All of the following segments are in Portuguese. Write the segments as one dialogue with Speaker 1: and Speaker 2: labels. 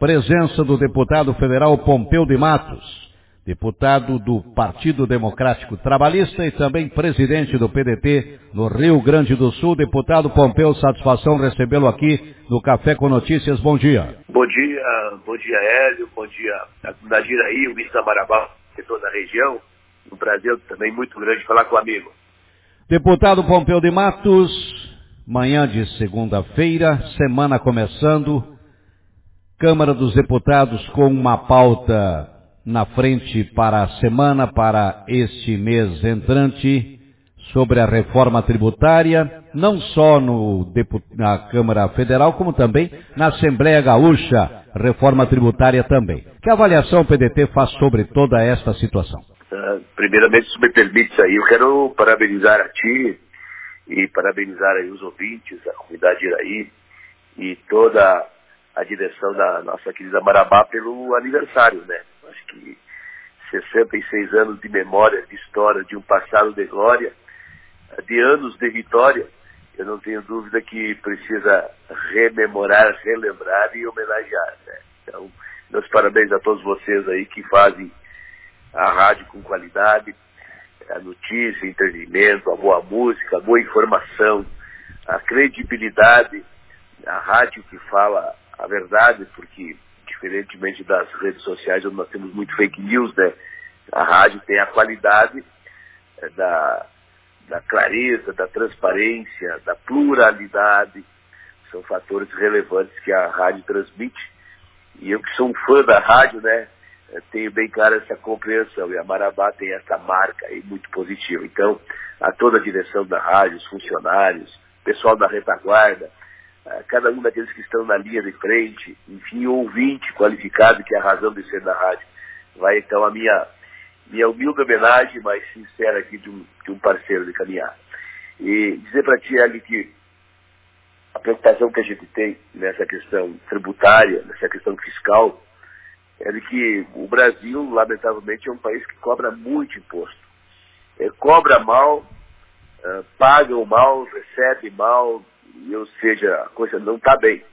Speaker 1: presença do deputado federal Pompeu de Matos, deputado do Partido Democrático Trabalhista e também presidente do PDT no Rio Grande do Sul. Deputado Pompeu, satisfação recebê-lo aqui no Café com Notícias. Bom dia.
Speaker 2: Bom dia Hélio, bom dia a comunidade Iraí, o Ministro da Marabá, de toda a região. Um prazer também muito grande falar com o amigo.
Speaker 1: Deputado Pompeu de Matos, manhã de segunda-feira, semana começando, Câmara dos Deputados com uma pauta na frente para a semana, para este mês entrante, sobre a reforma tributária, não só na Câmara Federal, como também na Assembleia Gaúcha, reforma tributária também. Que avaliação o PDT faz sobre toda esta situação?
Speaker 2: Primeiramente, se me permite aí, eu quero parabenizar a ti e parabenizar aí os ouvintes, a comunidade Iraí e toda a direção da nossa querida Marabá pelo aniversário, né? Acho que 66 anos de memória, de história, de um passado de glória, de anos de vitória. Eu não tenho dúvida que precisa rememorar, relembrar e homenagear, né? Então, meus parabéns a todos vocês aí que fazem a rádio com qualidade, a notícia, entretenimento, a boa música, a boa informação, a credibilidade, a rádio que fala a verdade, porque diferentemente das redes sociais onde nós temos muito fake news, né? A rádio tem a qualidade da clareza, da transparência, da pluralidade, são fatores relevantes que a rádio transmite. E eu que sou um fã da rádio, né, tenho bem clara essa compreensão, e a Marabá tem essa marca aí muito positiva. Então, a toda a direção da rádio, os funcionários, pessoal da retaguarda, cada um daqueles que estão na linha de frente, enfim, ouvinte qualificado, que é a razão de ser da rádio, vai então a minha humilde homenagem, mais sincera aqui de um parceiro de caminhar. E dizer para ti, Ali, que a preocupação que a gente tem nessa questão tributária, nessa questão fiscal, é de que o Brasil, lamentavelmente, é um país que cobra muito imposto. Cobra mal, paga mal, recebe mal, ou seja, a coisa não está bem.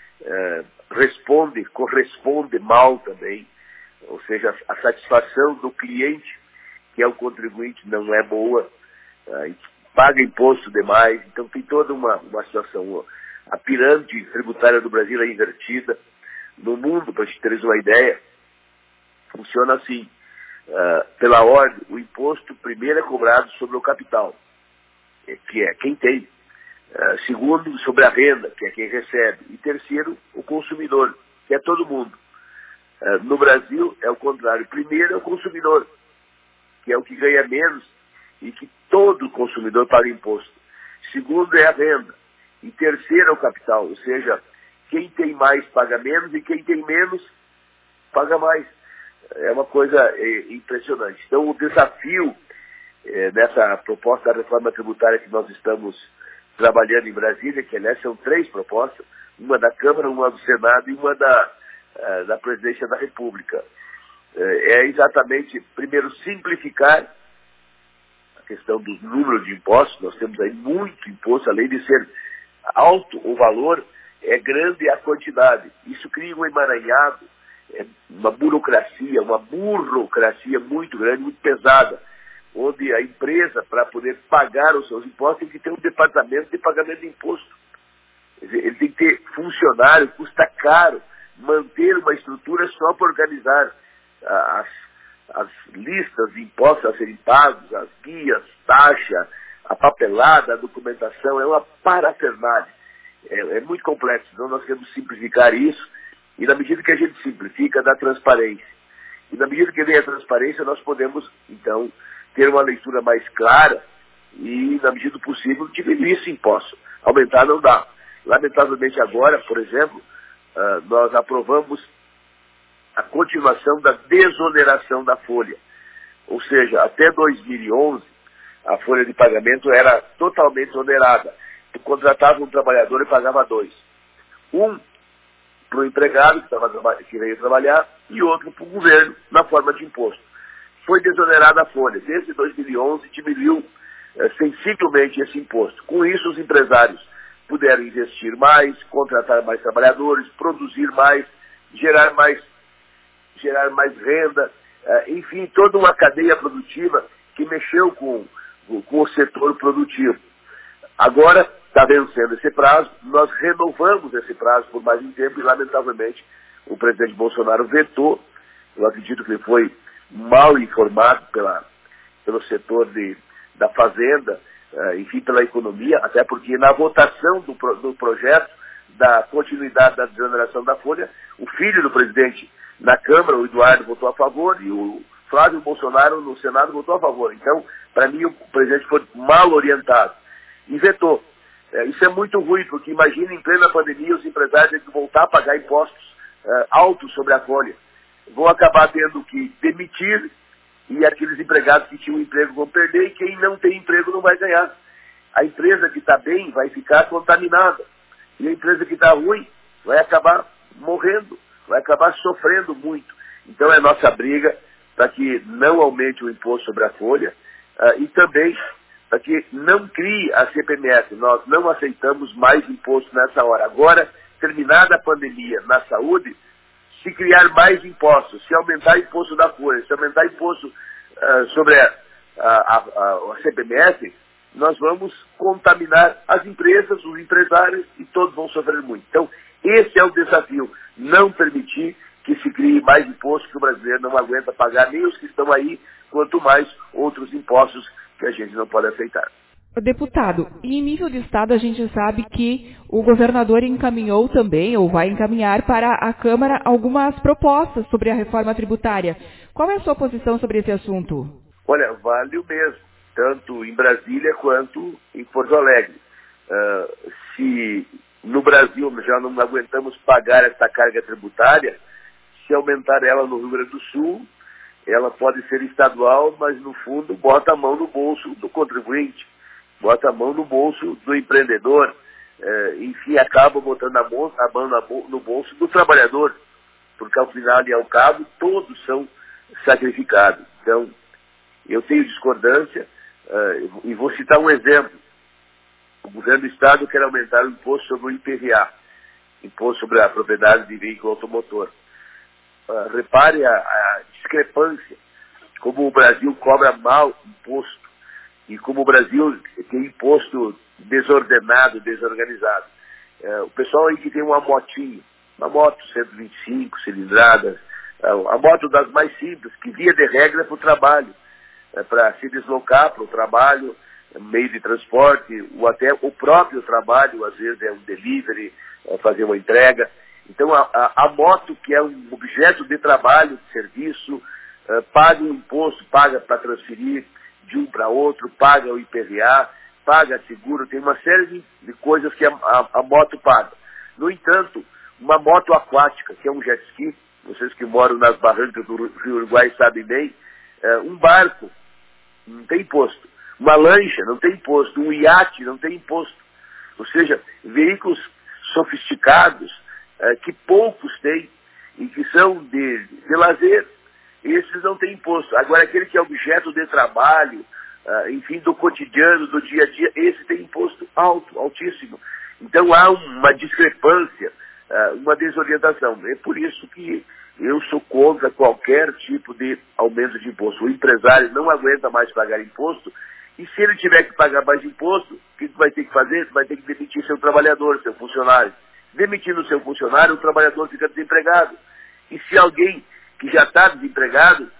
Speaker 2: Corresponde mal também, ou seja, a satisfação do cliente, que é o contribuinte, não é boa, paga imposto demais, então tem toda uma situação. A pirâmide tributária do Brasil é invertida. No mundo, para te teres uma ideia, funciona assim, pela ordem, o imposto primeiro é cobrado sobre o capital, que é quem tem. Segundo, sobre a renda, que é quem recebe. E terceiro, o consumidor, que é todo mundo. No Brasil, é o contrário. Primeiro é o consumidor, que é o que ganha menos e que todo consumidor paga imposto. Segundo é a renda. E terceiro é o capital, ou seja, quem tem mais paga menos e quem tem menos paga mais. É uma coisa impressionante. Então, o desafio nessa proposta da reforma tributária que nós estamos trabalhando em Brasília, que aliás são 3 propostas, uma da Câmara, uma do Senado e uma da Presidência da República. É exatamente, primeiro, simplificar a questão do número de impostos. Nós temos aí muito imposto, além de ser alto o valor, é grande a quantidade. Isso cria um emaranhado, uma burocracia muito grande, muito pesada, onde a empresa, para poder pagar os seus impostos, tem que ter um departamento de pagamento de imposto. Ele tem que ter funcionário, custa caro manter uma estrutura só para organizar as listas de impostos a serem pagos, as guias, taxa, a papelada, a documentação, é uma parafernália. É muito complexo, então nós queremos simplificar isso, e na medida que a gente simplifica, dá transparência. E na medida que vem a transparência, nós podemos, então, ter uma leitura mais clara e, na medida do possível, diminuir esse imposto. Aumentar não dá. Lamentavelmente agora, por exemplo, nós aprovamos a continuação da desoneração da folha. Ou seja, até 2011, a folha de pagamento era totalmente onerada. Tu contratava um trabalhador e pagava 2. Um para o empregado que veio trabalhar e outro para o governo na forma de imposto. Foi desonerada a folha. Desde 2011 diminuiu sensivelmente esse imposto. Com isso, os empresários puderam investir mais, contratar mais trabalhadores, produzir mais, gerar mais renda, enfim, toda uma cadeia produtiva que mexeu com o setor produtivo. Agora está vencendo esse prazo, nós renovamos esse prazo por mais um tempo e, lamentavelmente, o presidente Bolsonaro vetou. Eu acredito que ele foi mal informado pelo setor da Fazenda, enfim, pela economia, até porque na votação do projeto da continuidade da desoneração da folha, o filho do presidente na Câmara, o Eduardo, votou a favor e o Flávio Bolsonaro no Senado votou a favor. Então, para mim, o presidente foi mal orientado e vetou. Isso é muito ruim, porque imagina em plena pandemia os empresários têm que voltar a pagar impostos altos sobre a folha. Vão acabar tendo que demitir e aqueles empregados que tinham emprego vão perder e quem não tem emprego não vai ganhar. A empresa que está bem vai ficar contaminada e a empresa que está ruim vai acabar morrendo, vai acabar sofrendo muito. Então é nossa briga para que não aumente o imposto sobre a folha e também para que não crie a CPMF. Nós não aceitamos mais imposto nessa hora. Agora, terminada a pandemia na saúde, se criar mais impostos, se aumentar imposto da folha, se aumentar imposto sobre a CPMF, nós vamos contaminar as empresas, os empresários e todos vão sofrer muito. Então, esse é o desafio, não permitir que se crie mais imposto que o brasileiro não aguenta pagar, nem os que estão aí, quanto mais outros impostos que a gente não pode aceitar.
Speaker 3: Deputado, em nível de Estado a gente sabe que o governador encaminhou também, ou vai encaminhar para a Câmara algumas propostas sobre a reforma tributária. Qual é a sua posição sobre esse assunto?
Speaker 2: Olha, vale o mesmo, tanto em Brasília quanto em Porto Alegre. Se no Brasil já não aguentamos pagar essa carga tributária, se aumentar ela no Rio Grande do Sul, ela pode ser estadual, mas no fundo bota a mão no bolso do contribuinte, bota a mão no bolso do empreendedor, enfim, acaba botando a mão no bolso do trabalhador, porque ao final e ao cabo todos são sacrificados. Então, eu tenho discordância e vou citar um exemplo. O governo do Estado quer aumentar o imposto sobre o IPVA, imposto sobre a propriedade de veículo automotor. Repare a discrepância, como o Brasil cobra mal imposto e como o Brasil tem imposto desordenado, desorganizado. O pessoal aí que tem uma motinha, uma moto 125 cilindradas, a moto das mais simples, que via de regra é para o trabalho, para se deslocar para o trabalho, meio de transporte, ou até o próprio trabalho, às vezes é um delivery, fazer uma entrega. Então, a moto, que é um objeto de trabalho, de serviço, paga um imposto, paga para transferir de um para outro, paga o IPVA, paga seguro, tem uma série de coisas que a moto paga. No entanto, uma moto aquática, que é um jet ski, vocês que moram nas barrancas do Rio Uruguai sabem bem, um barco não tem imposto, uma lancha não tem imposto, um iate não tem imposto. Ou seja, veículos sofisticados, que poucos têm e que são de lazer, esses não têm imposto. Agora, aquele que é objeto de trabalho, enfim, do cotidiano, do dia a dia, esse tem imposto alto, altíssimo. Então há uma discrepância, uma desorientação. É por isso que eu sou contra qualquer tipo de aumento de imposto. O empresário não aguenta mais pagar imposto e se ele tiver que pagar mais imposto, o que vai ter que fazer? Vai ter que demitir seu trabalhador, seu funcionário. Demitindo o seu funcionário, o trabalhador fica desempregado. E se alguém que já está desempregado,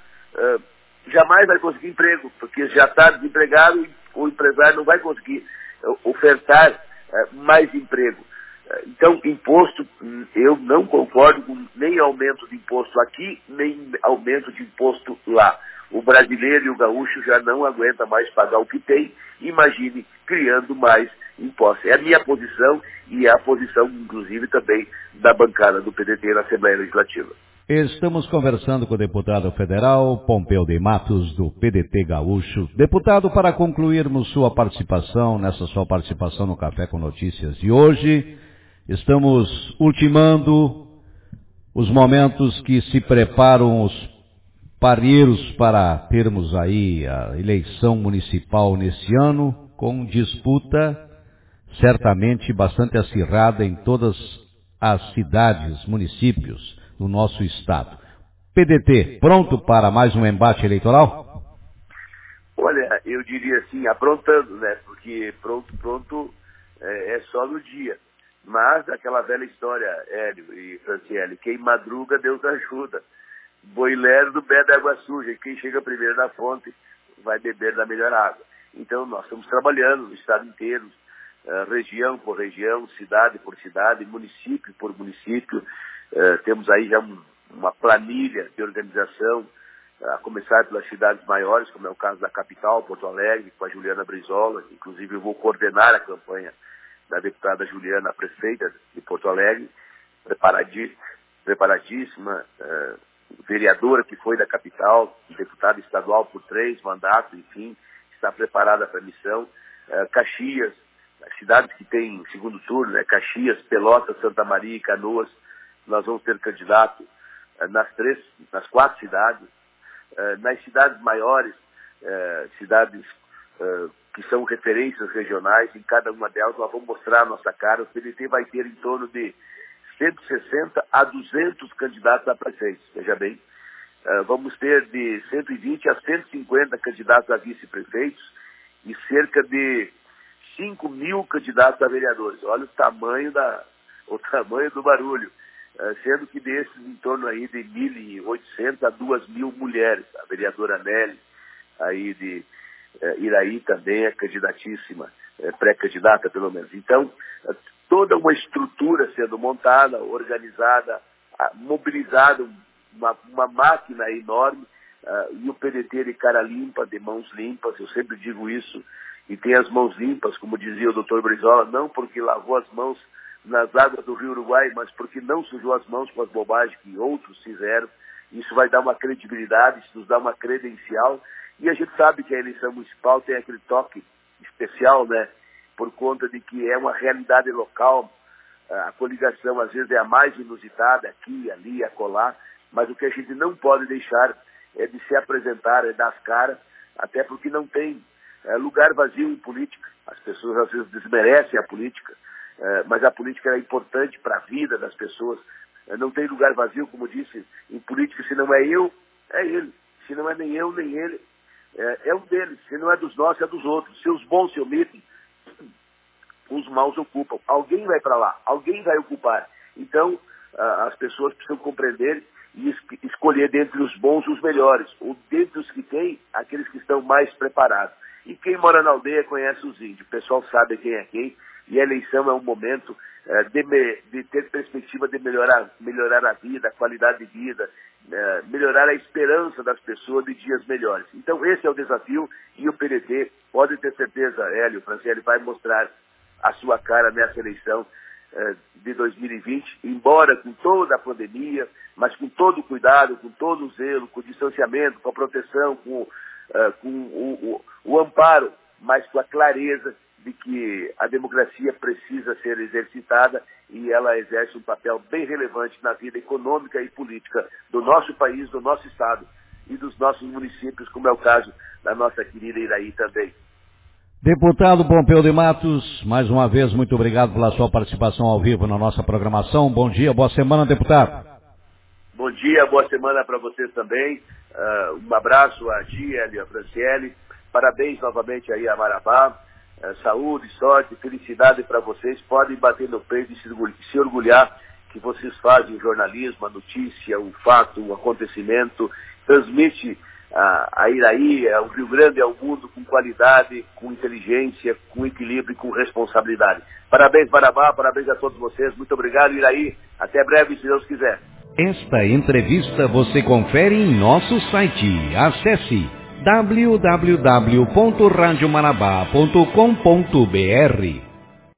Speaker 2: jamais vai conseguir emprego, porque já está desempregado e o empresário não vai conseguir ofertar mais emprego. Então, imposto, eu não concordo com nem aumento de imposto aqui, nem aumento de imposto lá. O brasileiro e o gaúcho já não aguenta mais pagar o que tem, imagine criando mais impostos. É a minha posição e é a posição, inclusive, também da bancada do PDT na Assembleia Legislativa.
Speaker 1: Estamos conversando com o deputado federal Pompeu de Matos, do PDT Gaúcho. Deputado, para concluirmos sua participação, nessa sua participação no Café com Notícias de hoje, estamos ultimando os momentos que se preparam os parreiros para termos aí a eleição municipal nesse ano, com disputa certamente bastante acirrada em todas as cidades, municípios no nosso estado. PDT, pronto para mais um embate eleitoral?
Speaker 2: Olha, eu diria assim, aprontando, né? Porque pronto é só no dia. Mas aquela velha história, Hélio e Franciele, quem madruga, Deus ajuda. Boiler do pé da água suja, e quem chega primeiro na fonte vai beber da melhor água. Então nós estamos trabalhando no estado inteiro, região por região, cidade por cidade, município por município. Temos aí já uma planilha de organização, a começar pelas cidades maiores, como é o caso da capital, Porto Alegre, com a Juliana Brizola. Inclusive eu vou coordenar a campanha da deputada Juliana, prefeita de Porto Alegre, preparadíssima, vereadora que foi da capital, deputada estadual por 3 mandatos, enfim, está preparada para a missão. Caxias, as cidades que têm segundo turno, né? Caxias, Pelotas, Santa Maria e Canoas, nós vamos ter candidato nas 4 cidades. Nas cidades maiores, cidades que são referências regionais, em cada uma delas nós vamos mostrar a nossa cara. O PDT vai ter em torno de 160 a 200 candidatos a prefeitos, veja bem. Vamos ter de 120 a 150 candidatos a vice-prefeitos e cerca de 5 mil candidatos a vereadores. Olha o tamanho do barulho. Sendo que desses em torno aí de 1.800 a 2.000 mulheres. A vereadora Nelly, aí de Iraí também é candidatíssima, pré-candidata pelo menos. Então, toda uma estrutura sendo montada, organizada, mobilizada, uma máquina enorme, e o PDT de cara limpa, de mãos limpas, eu sempre digo isso, e tem as mãos limpas, como dizia o doutor Brizola, não porque lavou as mãos nas águas do Rio Uruguai, mas porque não sujou as mãos com as bobagens que outros fizeram. Isso vai dar uma credibilidade, isso nos dá uma credencial, e a gente sabe que a eleição municipal tem aquele toque especial, né, por conta de que é uma realidade local. A coligação às vezes é a mais inusitada, aqui, ali, acolá, mas o que a gente não pode deixar é de se apresentar, é dar as caras, até porque não tem lugar vazio em política. As pessoas às vezes desmerecem a política, mas a política é importante para a vida das pessoas. Não tem lugar vazio, como disse, em política. Se não é eu, é ele. Se não é nem eu, nem ele, é um deles. Se não é dos nossos, é dos outros. Se os bons se omitem, os maus ocupam. Alguém vai para lá, alguém vai ocupar. Então, as pessoas precisam compreender e escolher dentre os bons os melhores, ou dentre os que têm, aqueles que estão mais preparados. E quem mora na aldeia conhece os índios. O pessoal sabe quem é quem. E a eleição é um momento de ter perspectiva de melhorar a vida, a qualidade de vida, melhorar a esperança das pessoas de dias melhores. Então esse é o desafio, e o PDT, pode ter certeza, Hélio, Franciele, vai mostrar a sua cara nessa eleição de 2020, embora com toda a pandemia, mas com todo o cuidado, com todo o zelo, com o distanciamento, com a proteção, com o amparo, mas com a clareza de que a democracia precisa ser exercitada, e ela exerce um papel bem relevante na vida econômica e política do nosso país, do nosso estado e dos nossos municípios, como é o caso da nossa querida Iraí também.
Speaker 1: Deputado Pompeu de Matos, mais uma vez, muito obrigado pela sua participação ao vivo na nossa programação. Bom dia, boa semana, deputado.
Speaker 2: Bom dia, boa semana para vocês também. Um abraço a ti, Hélio, a Franciele. Parabéns novamente aí a Marabá. Saúde, sorte, felicidade para vocês. Podem bater no peito e se orgulhar que vocês fazem jornalismo, a notícia, o fato, o acontecimento. Transmite a Iraí, ao Rio Grande, ao mundo com qualidade, com inteligência, com equilíbrio e com responsabilidade. Parabéns, Marabá, parabéns a todos vocês. Muito obrigado, Iraí. Até breve, se Deus quiser.
Speaker 1: Esta entrevista você confere em nosso site. Acesse www.radiomarabá.com.br